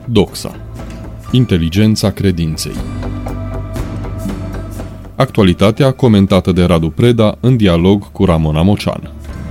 Doxa. Inteligența credinței. Actualitatea comentată de Radu Preda în dialog cu Ramona Mocean.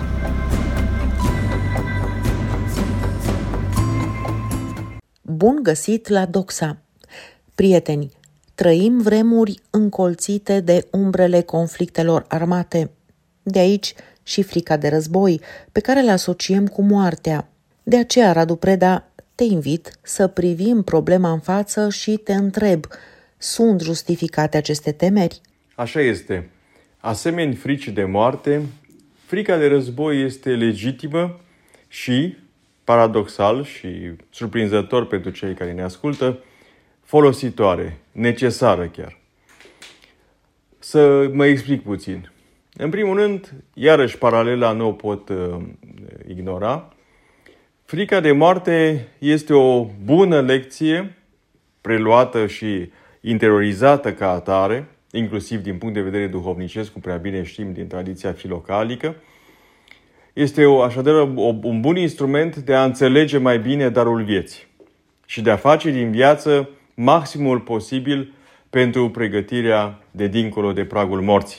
Bun găsit la Doxa! Prieteni, trăim vremuri încolțite de umbrele conflictelor armate. De aici și frica de război, pe care le asociem cu moartea. De aceea, Radu Preda, te invit să privim problema în față și te întreb, sunt justificate aceste temeri? Așa este. Asemeni fricii de moarte, frica de război este legitimă și, paradoxal și surprinzător pentru cei care ne ascultă, folositoare, necesară chiar. Să mă explic puțin. În primul rând, iarăși paralela nu o pot ignora. Frica de moarte este o bună lecție, preluată și interiorizată ca atare, inclusiv din punct de vedere duhovnicesc, cum prea bine știm din tradiția filocalică. Este așadar un bun instrument de a înțelege mai bine darul vieții și de a face din viață maximul posibil pentru pregătirea de dincolo de pragul morții.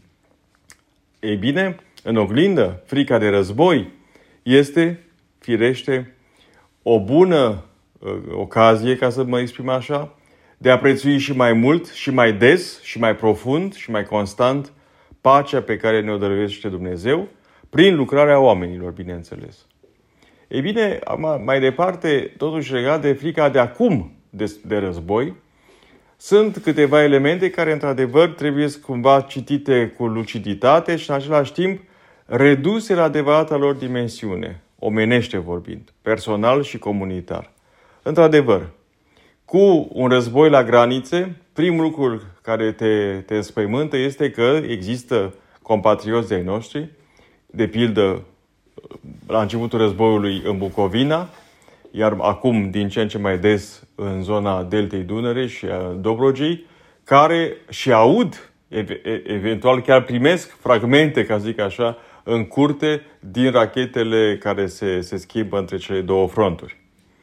Ei bine, în oglindă, frica de război este, firește, o bună ocazie, ca să mă exprim așa, de a prețui și mai mult, și mai des, și mai profund, și mai constant pacea pe care ne-o dăruiește Dumnezeu, prin lucrarea oamenilor, bineînțeles. Ei bine, mai departe, totuși legat de frica de acum de război, sunt câteva elemente care, într-adevăr, trebuie cumva citite cu luciditate și, în același timp, reduse la adevărata lor dimensiune, omenește vorbind, personal și comunitar. Într-adevăr, cu un război la granițe, primul lucru care te înspăimântă este că există compatrioți ai noștri, de pildă la începutul războiului în Bucovina, iar acum din ce în ce mai des în zona Deltei Dunăre și a Dobrogei, care și aud, eventual chiar primesc fragmente, ca zic așa, în curte din rachetele care se schimbă între cele două fronturi.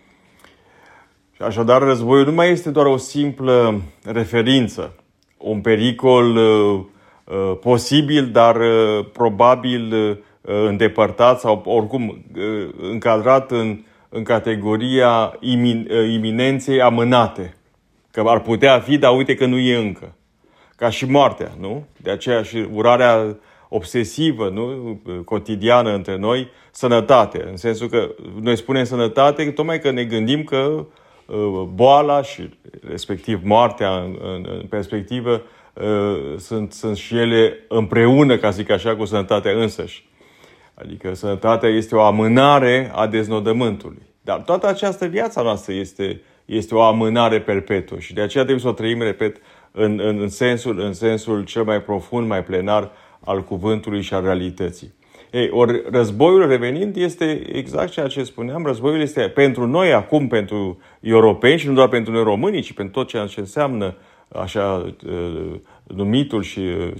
Așadar, războiul nu mai este doar o simplă referință, un pericol posibil, dar probabil îndepărtat sau oricum încadrat în categoria iminenței amânate. Că ar putea fi, dar uite că nu e încă. Ca și moartea, nu? De aceea și urarea obsesivă, nu? Cotidiană între noi, sănătate. În sensul că noi spunem sănătate, tocmai că ne gândim că boala și respectiv moartea în perspectivă sunt și ele împreună, ca zic așa, cu sănătatea însăși. Adică sănătatea este o amânare a deznodământului. Dar toată această viața noastră este o amânare perpetuă și de aceea trebuie să o trăim, repet, în sensul cel mai profund, mai plenar al cuvântului și al realității. Ei, ori războiul, revenind, este exact ceea ce spuneam. Războiul este pentru noi acum, pentru europeni și nu doar pentru noi românii, ci pentru tot ceea ce înseamnă așa numitul și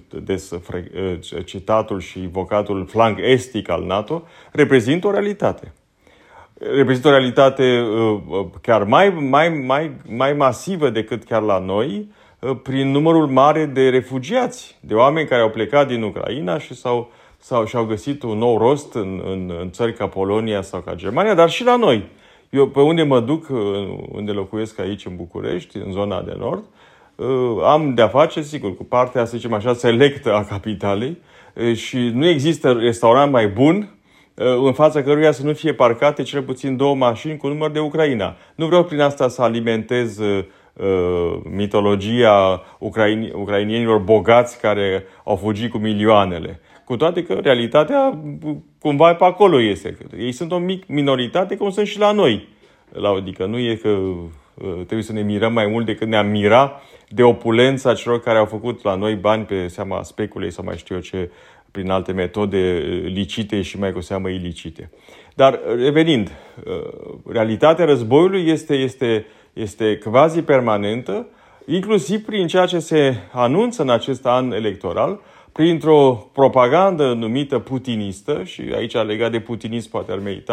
citatul și invocatul flanc estic al NATO, reprezintă o realitate. Reprezintă o realitate chiar mai masivă decât chiar la noi, prin numărul mare de refugiați, de oameni care au plecat din Ucraina și și-au găsit un nou rost în țări ca Polonia sau ca Germania, dar și la noi. Eu pe unde mă duc, unde locuiesc aici în București, în zona de nord, am de-a face, sigur, cu partea, să zicem așa, selectă a capitalei și nu există restaurant mai bun în fața căruia să nu fie parcate cel puțin 2 mașini cu număr de Ucraina. Nu vreau prin asta să alimentez mitologia ucrainienilor bogați care au fugit cu milioanele. Cu toate că realitatea cumva pe acolo este. Ei sunt o minoritate cum sunt și la noi. Adică nu e că trebuie să ne mirăm mai mult decât ne-am mira de opulența celor care au făcut la noi bani pe seama speculei sau mai știu eu ce, prin alte metode licite și mai cu seamă ilicite. Dar revenind, realitatea războiului este quasi permanentă, inclusiv prin ceea ce se anunță în acest an electoral, printr-o propagandă numită putinistă, și aici legat de putinism poate ar merita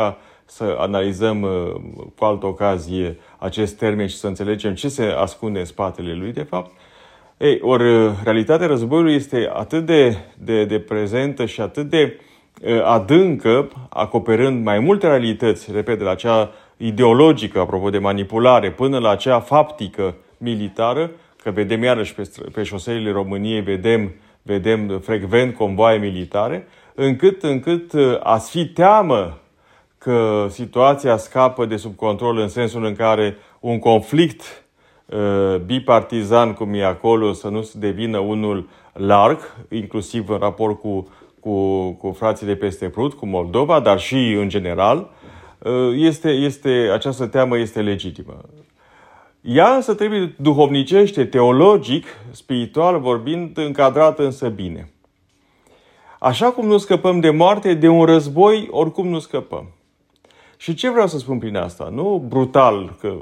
să analizăm cu altă ocazie acest termen și să înțelegem ce se ascunde în spatele lui, de fapt. Ori realitatea războiului este atât de prezentă și atât de adâncă, acoperând mai multe realități, repet, de la cea ideologică, apropo de manipulare, până la cea faptică militară, că vedem iarăși pe șoselele României, vedem frecvent convoaie militare, încât a-ți fi teamă că situația scapă de sub control în sensul în care un conflict bipartizan, cum e acolo, să nu se devină unul larg, inclusiv în raport cu frații de peste Prut, cu Moldova, dar și în general, această teamă este legitimă. Ea însă trebuie duhovnicește, teologic, spiritual vorbind, încadrată însă bine. Așa cum nu scăpăm de moarte, de un război, oricum nu scăpăm. Și ce vreau să spun prin asta? Nu brutal, că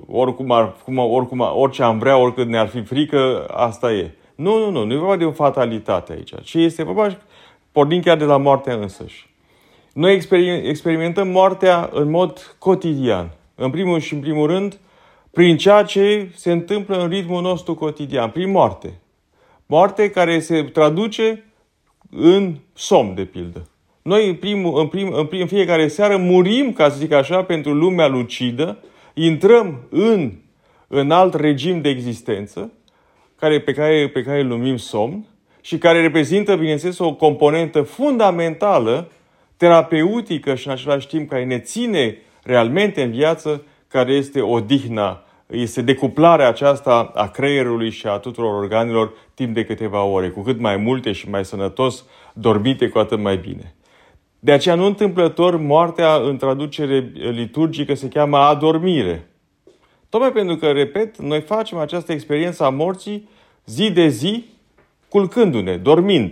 orice am vrea, oricât ne-ar fi frică, asta e. Nu e vorba de o fatalitate aici, ci este vorba, pornind chiar de la moartea însăși. Noi experimentăm moartea în mod cotidian. În primul rând, prin ceea ce se întâmplă în ritmul nostru cotidian, prin moarte. Moarte care se traduce în somn, de pildă. Noi în fiecare seară murim, ca să zic așa, pentru lumea lucidă, intrăm în alt regim de existență, pe care îl numim somn, și care reprezintă, bineînțeles, o componentă fundamentală, terapeutică și în același timp care ne ține realmente în viață, care este odihna, este decuplarea aceasta a creierului și a tuturor organelor timp de câteva ore. Cu cât mai multe și mai sănătos dormite, cu atât mai bine. De aceea, nu întâmplător, moartea în traducere liturgică se cheamă adormire. Tocmai pentru că, repet, noi facem această experiență a morții zi de zi, culcându-ne, dormind.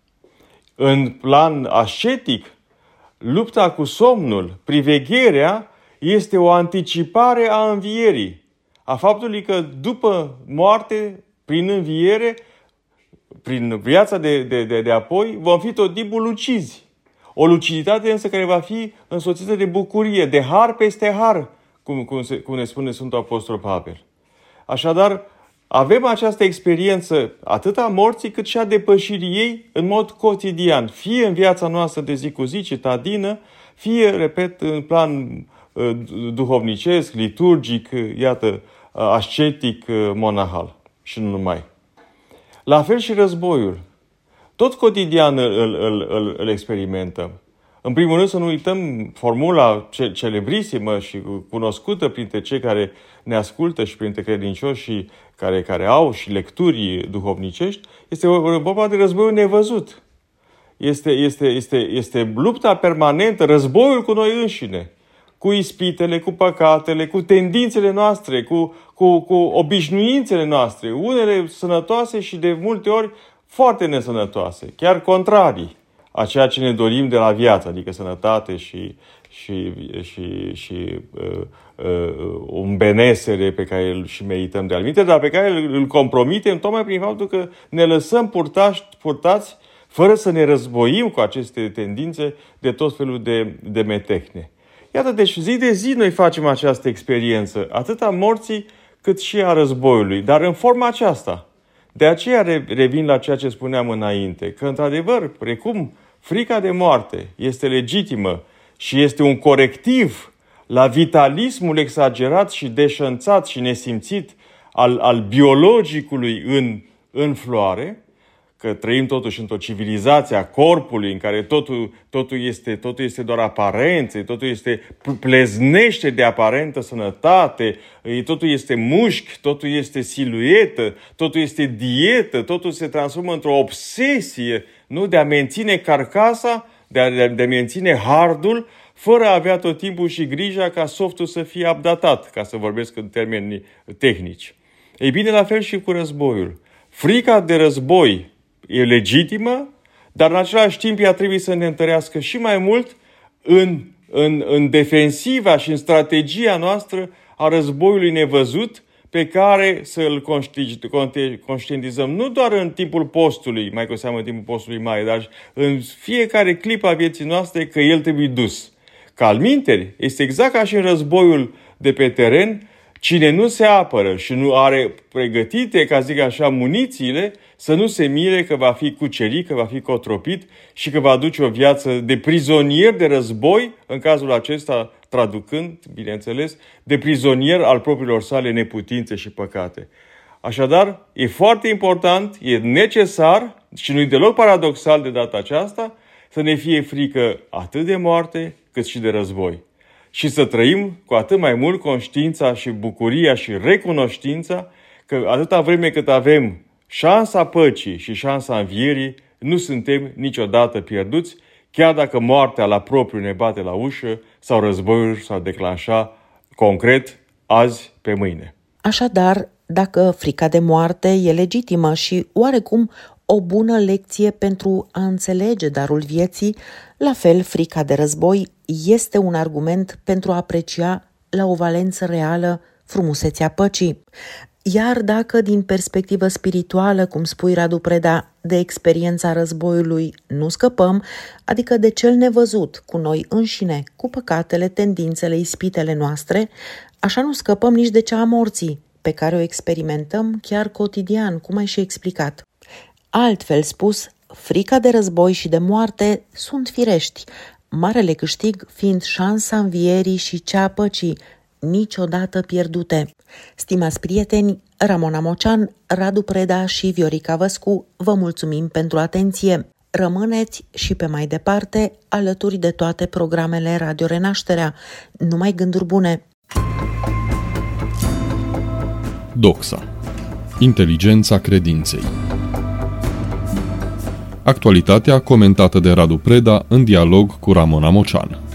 În plan ascetic, lupta cu somnul, privegherea, este o anticipare a învierii. A faptului că după moarte, prin înviere, prin viața de apoi, vom fi tot timpul lucizi. O luciditate însă care va fi însoțită de bucurie, de har peste har, cum ne spune Sfântul Apostol Pavel. Așadar, avem această experiență atât a morții cât și a depășirii ei în mod cotidian, fie în viața noastră de zi cu zi, citadină, fie, repet, în plan duhovnicesc, liturgic, iată, ascetic, monahal și nu numai. La fel și războiul. Tot cotidian îl experimentăm. În primul rând să nu uităm formula celebrisimă și cunoscută printre cei care ne ascultă și printre credincioși și care au și lecturi duhovnicești, este vorba de războiul nevăzut. Este lupta permanentă, războiul cu noi înșine, cu ispitele, cu păcatele, cu tendințele noastre, cu obișnuințele noastre, unele sănătoase și de multe ori foarte nesănătoase, chiar contrarii a ceea ce ne dorim de la viață, adică sănătate și un benesere pe care îl și merităm de alminte, dar pe care îl compromitem tocmai prin faptul că ne lăsăm purtați fără să ne războim cu aceste tendințe de tot felul de metehne. Iată, deci zi de zi noi facem această experiență, atât a morții cât și a războiului, dar în forma aceasta. De aceea revin la ceea ce spuneam înainte, că într-adevăr, precum frica de moarte este legitimă și este un corectiv la vitalismul exagerat și deșănțat și nesimțit al biologicului în floare, că trăim totuși într-o civilizație a corpului în care totul este doar aparențe, totul pleznește de aparentă sănătate, totul este mușchi, totul este siluetă, totul este dietă, totul se transformă într-o obsesie, nu? De a menține carcasa, de a menține hardul, fără a avea tot timpul și grija ca softul să fie updatat, ca să vorbesc în termeni tehnici. Ei bine, la fel și cu războiul. Frica de război e legitimă, dar în același timp ea trebuie să ne întărească și mai mult în defensiva și în strategia noastră a războiului nevăzut, pe care să îl conștientizăm nu doar în timpul postului, mai cu seamă în timpul postului mare, dar în fiecare clipă a vieții noastre că el trebuie dus. că alminteri este exact ca și în războiul de pe teren, cine nu se apără și nu are pregătite, ca zic așa, munițiile, să nu se mire că va fi cucerit, că va fi cotropit și că va duce o viață de prizonier de război, în cazul acesta traducând, bineînțeles, de prizonier al propriilor sale neputințe și păcate. Așadar, e foarte important, e necesar și nu-i deloc paradoxal de data aceasta să ne fie frică atât de moarte cât și de război. Și să trăim cu atât mai mult conștiința și bucuria și recunoștința că atâta vreme cât avem șansa păcii și șansa învierii, nu suntem niciodată pierduți, chiar dacă moartea la propriu ne bate la ușă sau războiul s-ar declanșa concret azi pe mâine. Așadar, dacă frica de moarte e legitimă și oarecum o bună lecție pentru a înțelege darul vieții, la fel frica de război este un argument pentru a aprecia la o valență reală frumusețea păcii. Iar dacă din perspectivă spirituală, cum spui Radu Preda, de experiența războiului nu scăpăm, adică de cel nevăzut cu noi înșine, cu păcatele, tendințele, ispitele noastre, așa nu scăpăm nici de cea a morții, pe care o experimentăm chiar cotidian, cum ai și explicat. Altfel spus, frica de război și de moarte sunt firești, marele câștig fiind șansa învierii și cea a păcii, niciodată pierdute. Stimați prieteni, Ramona Mocean, Radu Preda și Viorica Văscu, vă mulțumim pentru atenție. Rămâneți și pe mai departe alături de toate programele Radio Renașterea. Numai gânduri bune! Doxa. Inteligența credinței. Actualitatea comentată de Radu Preda în dialog cu Ramona Mocean.